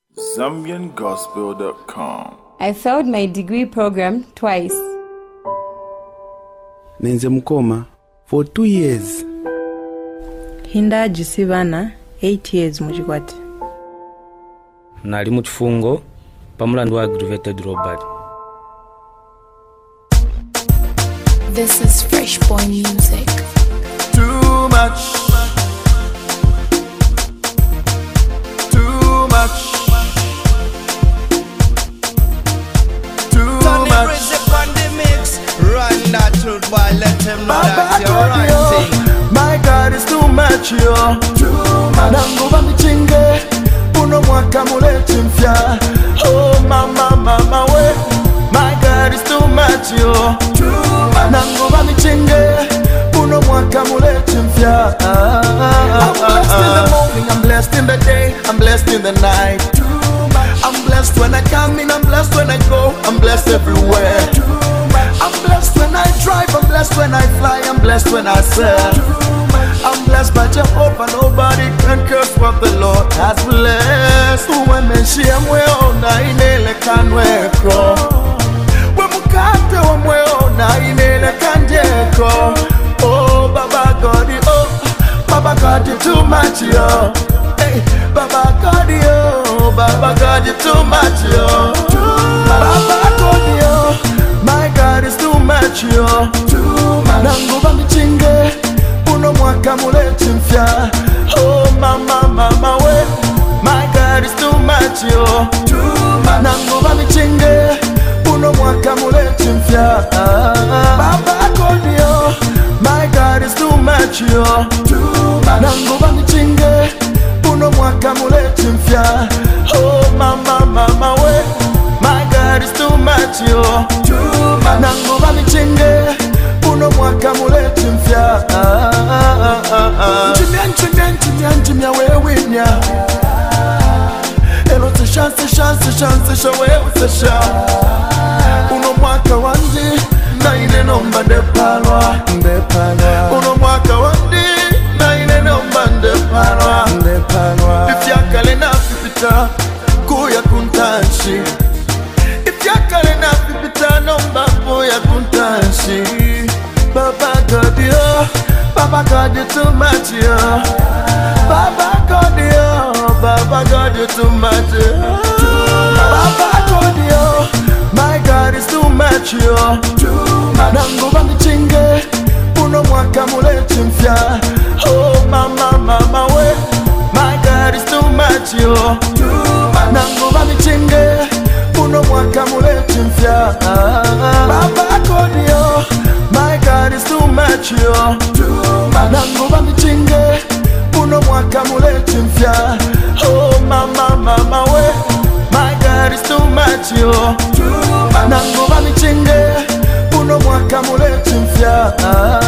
ZambianGospel.com. I failed my degree program twice. Nenze mukoma for 2 years. Hinda Jisivana 8 years muchikwati. Nali mu kifungo pamulandu wa aggravated robbery. This is Fresh Boy Music. Too much. Too much. Too much. Run that truth, boy, let him know that you're right. My God is too much, yo. Too much. Nanguba michinge, uno mwaka muleti mfya. Oh, mama, we. My God is too much, yo. Too much. Nanguba michinge, uno mwaka muleti mfya. I'm blessed in the morning, I'm blessed in the day, I'm blessed in the night. Too much. I'm blessed when I come in, I'm blessed when I go, I'm blessed everywhere. Too much. I'm blessed when I drive, I'm blessed when I fly, I'm blessed when I serve. I'm blessed by Jehovah, nobody can curse what the Lord has blessed. Uwemeshi amweona inele kanweko, wemukate wamweona inele kanjeko. Oh Baba God, oh Baba God, you too much, yo. Hey, Baba God, yo, Baba God, you too much, yo. Baba God, yo. My God is too much, yo. Too much. Nanguba michinge, uno mwaka muleti mfya. Oh mama we. My God is too much, yo. Too much. Nanguba michinge, uno mwaka muleti mfya. Baba God, yo. My God is too much, yo. Too much. Nanguba michinge, uno mwaka muleti mfya. Oh mama we. My God is too much, yo. Nanguba michinge, uno mwaka muleti mfya. Nchimya wewinya. Elo se chance sha wewe se sha. Uno mwaka wandi, na ine nomba ndepalwa. Uno mwaka wandi, na ine nomba ndepalwa. Ifyakale na fipita, kuya kuntanshi. Ifyakale na fipita, nomba kuya kuntanshi. Baba God, yo, Baba God, you too much, yo. Baba God, yo, Baba God, you too much, yo. Baba God, yo, my God is too much, yo. Nanguba michinge, uno mwaka muleti mfya. Oh mama we, my God is too much, yo. Nanguba michinge, uno mwaka muleti mfya. Baba God, yo, my God is too much, yo. Nanguba michinge, uno mwaka muleti mfya. Oh mama we, my God is too much, yo. Nanguba michinge, uno mwaka muleti mfya.